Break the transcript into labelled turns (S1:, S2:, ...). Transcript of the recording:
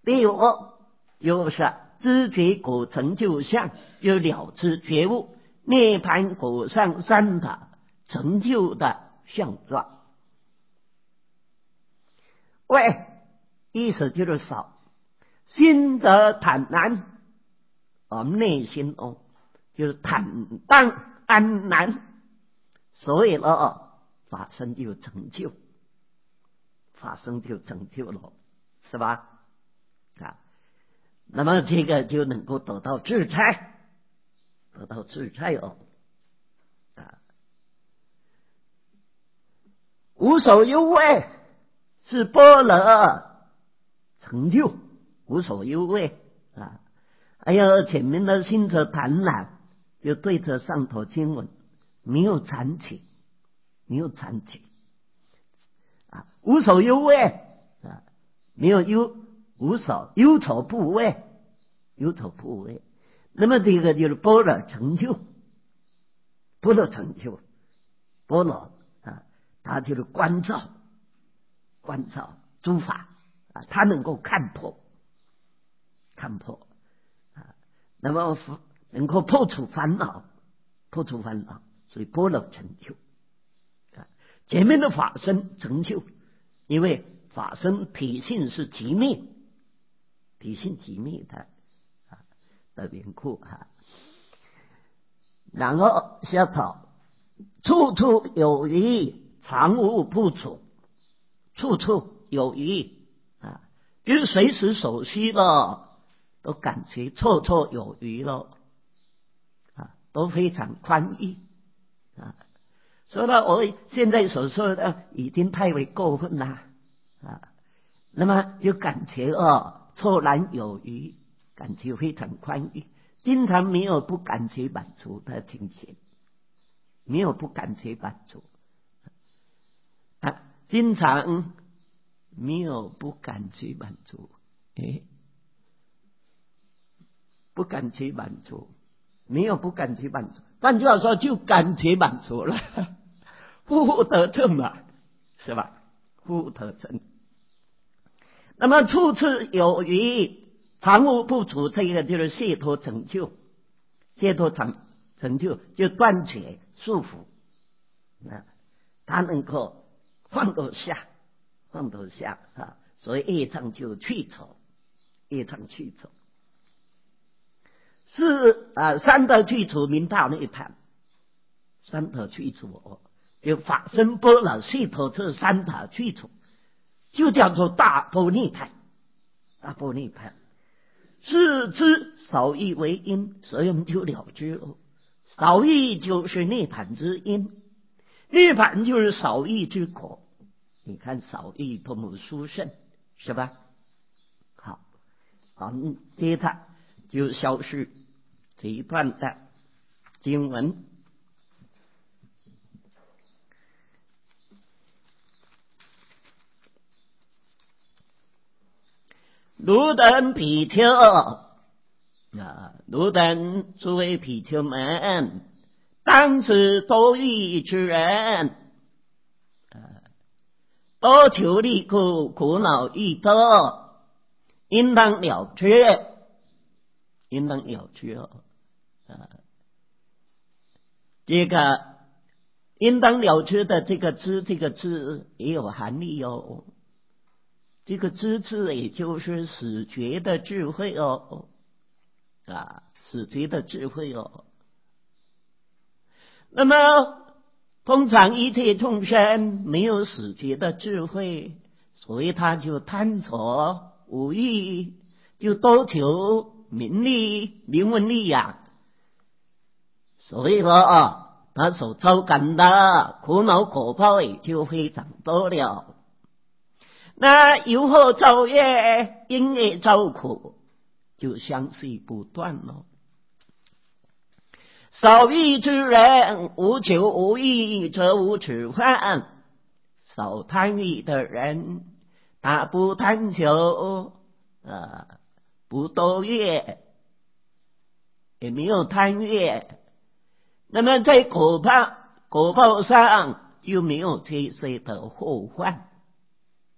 S1: 第五就是知觉果成就相，就了知觉悟涅槃果上三法成就的相状。为意思就是少，心得坦然，我们内心就是坦荡安然，所以法身就成就，法身就成就了，是吧？那么这个就能够得到自在，得到自在无所忧畏是般若成就，无所忧畏还有前面的心则坦然，就对着上头经文，没有残疾，没有残疾无所忧畏没有无所忧愁不畏，忧愁不畏。那么这个就是般若成就，般若成就，般若它就是关照诸法它能够看破那么能够破除烦恼，所以般若成就前面的法身成就，因为法身体性是极灭，体性极灭的缘故然后下头处处有余，常无不处，处处有余就是随时所需了，都感觉绰绰有余了都非常宽裕所以呢，我现在所说的已经太为过分了那么就感觉绰然有余，感觉非常宽裕，经常没有不感觉满足的情形，没有不感觉满足经常没有不感觉满足不感觉满足，没有不感觉满足，换句话说就感觉满足了复得正嘛，是吧？复得正。那么处处有余，常无不足，这个就是解脱成就，解脱成就就断绝束缚他能够放得下所以业障就去除，是三德去除，明道涅槃，三德去除就法身般若解脱，这三德去除就叫做大般涅槃，是知少欲为因，所以我们就了知少欲就是涅槃之因，涅槃就是少欲之果。你看少欲多么殊胜，是吧？好，接着就消失这一段的经文。汝等比丘汝等诸位比丘们，当知多欲之人多求利故，苦恼亦多，应当了知这个应当了知的这个知也有含义这个知字也就是始觉的智慧始觉的智慧那么通常一切众生没有始觉的智慧，所以他就贪着无欲，就多求名利、名闻利养，所以他所遭感的苦恼果报也就非常多了。那由后造业，因业造苦，就相续不断了。少欲之人，无求无欲，则无此患。少贪欲的人，他不贪求不多欲，也没有贪欲，那么在果报上就没有这些的祸患。